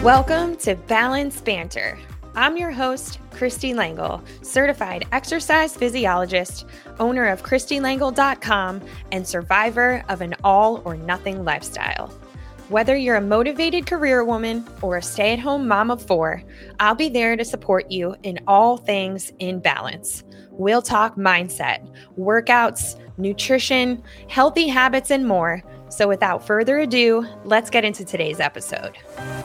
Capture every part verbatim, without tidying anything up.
Welcome to Balance Banter. I'm your host, Christy Langle, certified exercise physiologist, owner of Christy Langle dot com, and survivor of an all or nothing lifestyle. Whether you're a motivated career woman or a stay-at-home mom of four, I'll be there to support you in all things in balance. We'll talk mindset, workouts, nutrition, healthy habits, and more. So without further ado, let's get into today's episode.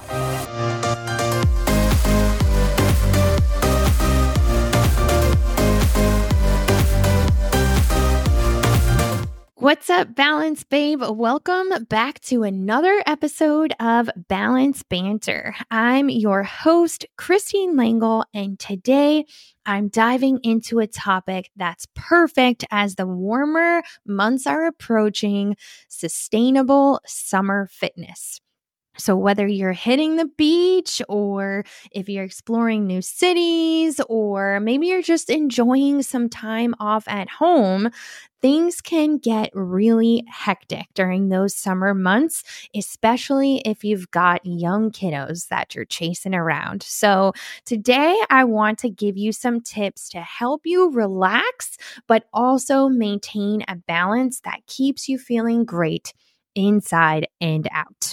What's up, Balance Babe? Welcome back to another episode of Balance Banter. I'm your host, Christine Langle, and today I'm diving into a topic that's perfect as the warmer months are approaching: sustainable summer fitness. So whether you're hitting the beach or if you're exploring new cities, or maybe you're just enjoying some time off at home, things can get really hectic during those summer months, especially if you've got young kiddos that you're chasing around. So today I want to give you some tips to help you relax, but also maintain a balance that keeps you feeling great inside and out.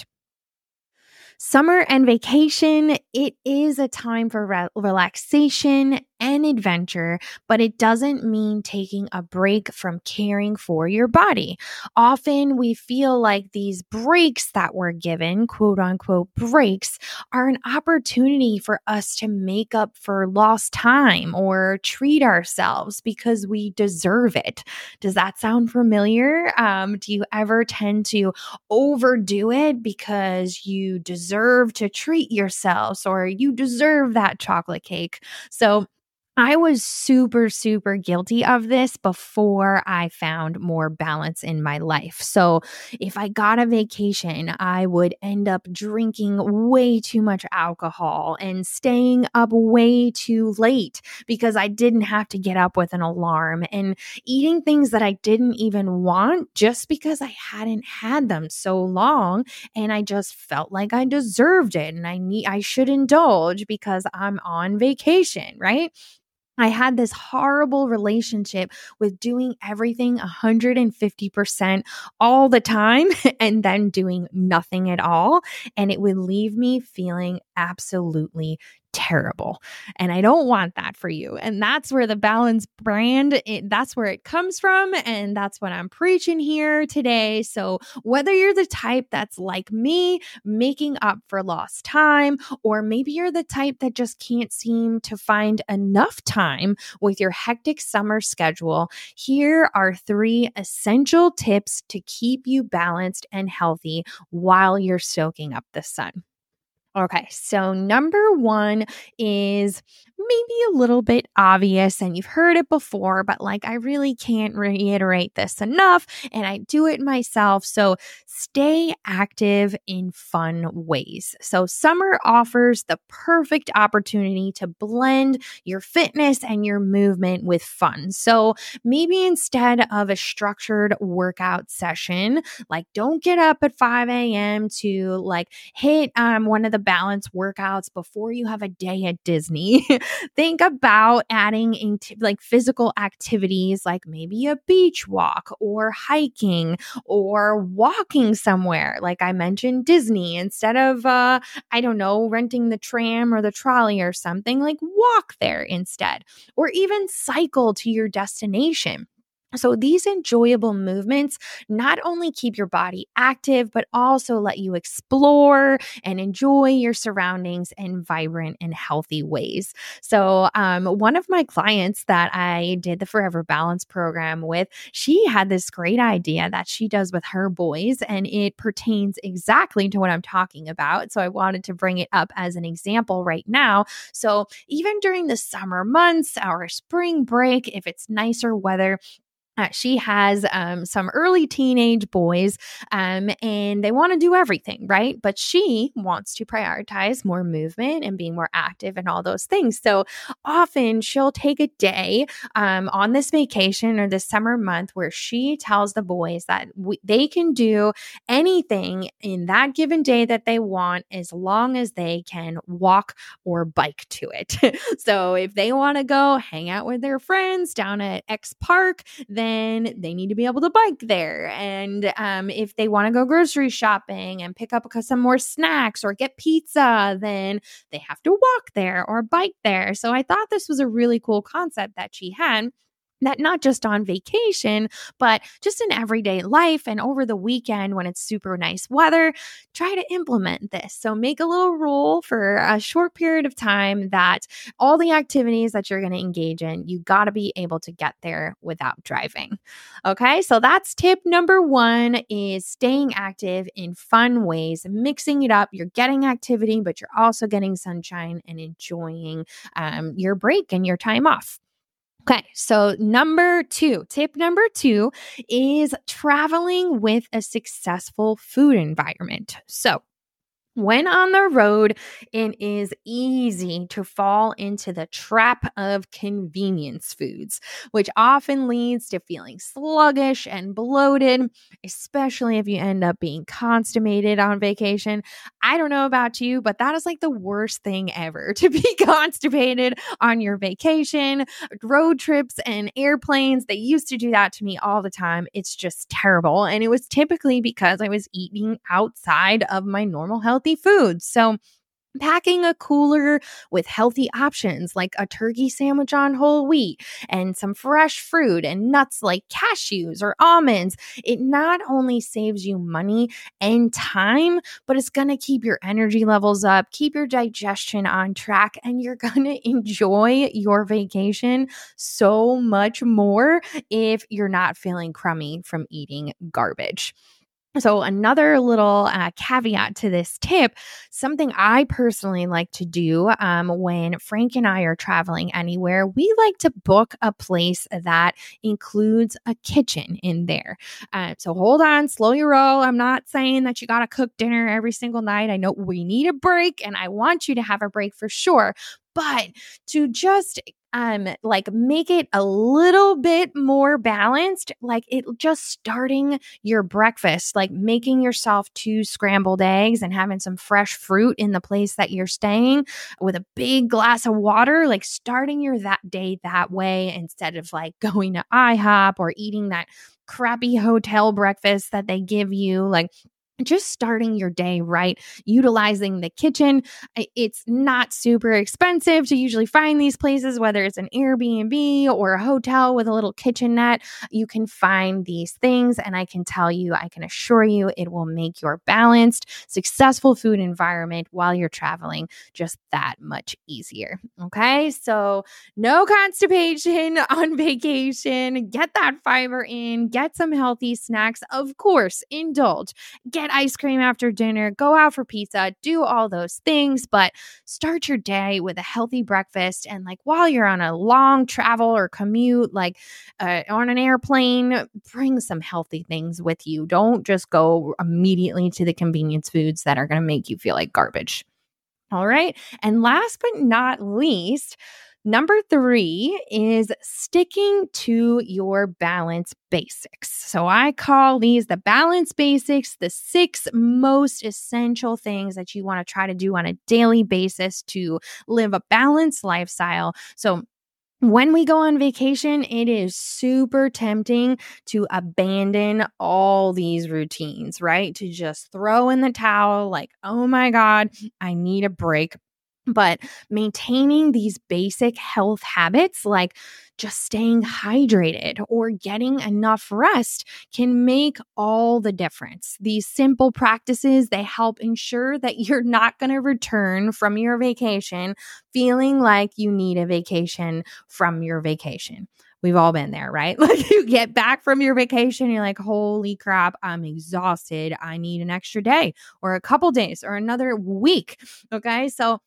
Summer and vacation, it is a time for re- relaxation and adventure, but it doesn't mean taking a break from caring for your body. Often we feel like these breaks that we're given, quote unquote breaks, are an opportunity for us to make up for lost time or treat ourselves because we deserve it. Does that sound familiar? Um, do you ever tend to overdo it because you deserve to treat yourselves or you deserve that chocolate cake? So I was super, super guilty of this before I found more balance in my life. So if I got a vacation, I would end up drinking way too much alcohol and staying up way too late because I didn't have to get up with an alarm, and eating things that I didn't even want just because I hadn't had them so long and I just felt like I deserved it and I need I should indulge because I'm on vacation, right? I had this horrible relationship with doing everything one hundred fifty percent all the time and then doing nothing at all. And it would leave me feeling absolutely terrible. And I don't want that for you. And that's where the Balance brand, it, that's where it comes from. And that's what I'm preaching here today. So whether you're the type that's like me, making up for lost time, or maybe you're the type that just can't seem to find enough time with your hectic summer schedule, here are three essential tips to keep you balanced and healthy while you're soaking up the sun. Okay, so number one is maybe a little bit obvious and you've heard it before, but like I really can't reiterate this enough, and I do it myself. So stay active in fun ways. So summer offers the perfect opportunity to blend your fitness and your movement with fun. So maybe instead of a structured workout session, like don't get up at five a.m. to like hit um, one of the balance workouts before you have a day at Disney. Think about adding into like physical activities like maybe a beach walk or hiking or walking somewhere. Like I mentioned Disney, instead of, uh, I don't know, renting the tram or the trolley or something, like walk there instead, or even cycle to your destination. So these enjoyable movements not only keep your body active, but also let you explore and enjoy your surroundings in vibrant and healthy ways. So um, one of my clients that I did the Forever Balance program with, she had this great idea that she does with her boys, and it pertains exactly to what I'm talking about. So I wanted to bring it up as an example right now. So even during the summer months, our spring break, if it's nicer weather, Uh, she has um, some early teenage boys, um, and they want to do everything, right? But she wants to prioritize more movement and being more active and all those things. So often she'll take a day um, on this vacation or this summer month where she tells the boys that we, they can do anything in that given day that they want as long as they can walk or bike to it. So if they want to go hang out with their friends down at X Park, then then they need to be able to bike there. And um, if they want to go grocery shopping and pick up some more snacks or get pizza, then they have to walk there or bike there. So I thought this was a really cool concept that she had. That not just on vacation, but just in everyday life and over the weekend when it's super nice weather, try to implement this. So make a little rule for a short period of time that all the activities that you're going to engage in, you got to be able to get there without driving. Okay, so that's tip number one, is staying active in fun ways, mixing it up. You're getting activity, but you're also getting sunshine and enjoying um, your break and your time off. Okay, so number two, tip number two is traveling with a successful food environment. So when on the road, it is easy to fall into the trap of convenience foods, which often leads to feeling sluggish and bloated, especially if you end up being constipated on vacation. I don't know about you, but that is like the worst thing ever, to be constipated on your vacation. Road trips and airplanes, they used to do that to me all the time. It's just terrible. And it was typically because I was eating outside of my normal health foods. So packing a cooler with healthy options like a turkey sandwich on whole wheat and some fresh fruit and nuts like cashews or almonds, it not only saves you money and time, but it's going to keep your energy levels up, keep your digestion on track, and you're going to enjoy your vacation so much more if you're not feeling crummy from eating garbage. So another little uh, caveat to this tip, something I personally like to do um, when Frank and I are traveling anywhere, we like to book a place that includes a kitchen in there. Uh, so hold on, slow your roll. I'm not saying that you got to cook dinner every single night. I know we need a break and I want you to have a break for sure. But to just um like make it a little bit more balanced, like it just starting your breakfast, like making yourself two scrambled eggs and having some fresh fruit in the place that you're staying with a big glass of water, like starting your that day that way instead of like going to IHOP or eating that crappy hotel breakfast that they give you. Like just starting your day right, utilizing the kitchen. It's not super expensive to usually find these places, whether it's an Airbnb or a hotel with a little kitchenette. You can find these things, and I can tell you, I can assure you, it will make your balanced, successful food environment while you're traveling just that much easier. Okay, so no constipation on vacation. Get that fiber in, get some healthy snacks. Of course, indulge. Get ice cream after dinner, go out for pizza, do all those things, but start your day with a healthy breakfast. And like while you're on a long travel or commute, like uh, on an airplane, bring some healthy things with you. Don't just go immediately to the convenience foods that are going to make you feel like garbage. All right. And last but not least, number three is sticking to your balance basics. So I call these the balance basics, the six most essential things that you want to try to do on a daily basis to live a balanced lifestyle. So when we go on vacation, it is super tempting to abandon all these routines, right? To just throw in the towel like, oh my God, I need a break. But maintaining these basic health habits like just staying hydrated or getting enough rest can make all the difference. These simple practices, they help ensure that you're not going to return from your vacation feeling like you need a vacation from your vacation. We've all been there, right? Like you get back from your vacation, you're like, holy crap, I'm exhausted. I need an extra day or a couple days or another week. Okay. So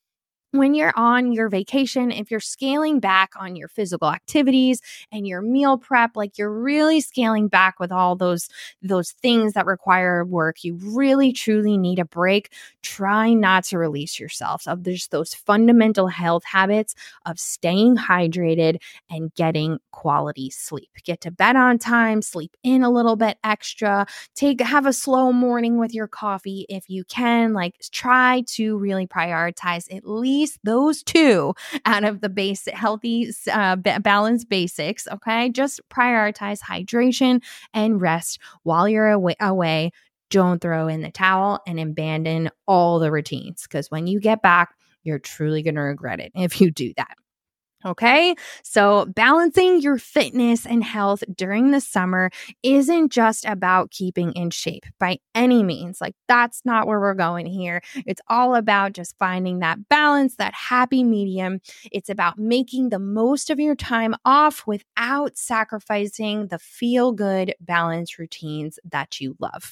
when you're on your vacation, if you're scaling back on your physical activities and your meal prep, like you're really scaling back with all those, those things that require work, you really truly need a break. Try not to release yourself of just those fundamental health habits of staying hydrated and getting quality sleep. Get to bed on time, sleep in a little bit extra, take, have a slow morning with your coffee if you can. Like try to really prioritize at least those two out of the basic healthy uh, balanced basics. Okay, just prioritize hydration and rest while you're away, away. Don't throw in the towel and abandon all the routines, because when you get back, you're truly going to regret it if you do that. Okay, so balancing your fitness and health during the summer isn't just about keeping in shape by any means. Like, that's not where we're going here. It's all about just finding that balance, that happy medium. It's about making the most of your time off without sacrificing the feel-good balance routines that you love.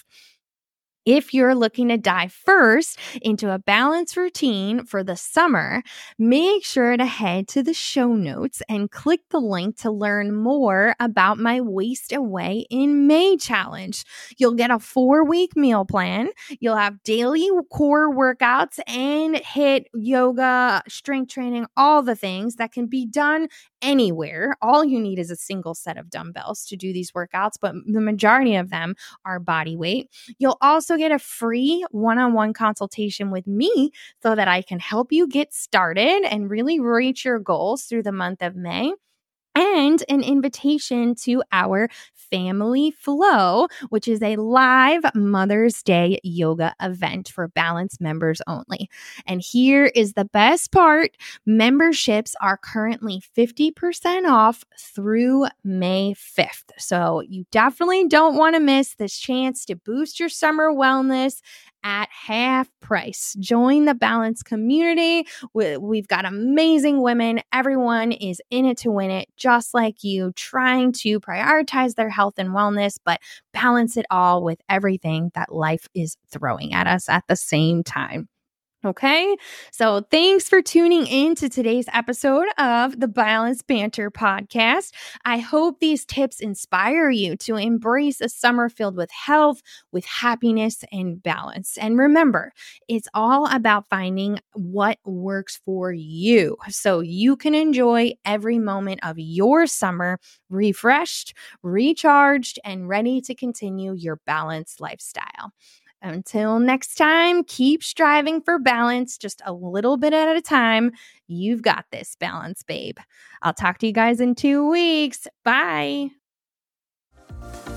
If you're looking to dive first into a balanced routine for the summer, make sure to head to the show notes and click the link to learn more about my Waste Away in May challenge. You'll get a four-week meal plan. You'll have daily core workouts and HIIT, yoga, strength training, all the things that can be done anywhere. All you need is a single set of dumbbells to do these workouts, but the majority of them are body weight. You'll also get a free one-on-one consultation with me so that I can help you get started and really reach your goals through the month of May. And an invitation to our Family Flow, which is a live Mother's Day yoga event for Balance members only. And here is the best part. Memberships are currently fifty percent off through May fifth. So you definitely don't want to miss this chance to boost your summer wellness at half price. Join the Balance community. We've got amazing women. Everyone is in it to win it, just like you, trying to prioritize their health and wellness, but balance it all with everything that life is throwing at us at the same time. Okay, so thanks for tuning in to today's episode of the Balance Banter podcast. I hope these tips inspire you to embrace a summer filled with health, with happiness, and balance. And remember, it's all about finding what works for you so you can enjoy every moment of your summer refreshed, recharged, and ready to continue your balanced lifestyle. Until next time, keep striving for balance just a little bit at a time. You've got this, balance babe. I'll talk to you guys in two weeks. Bye.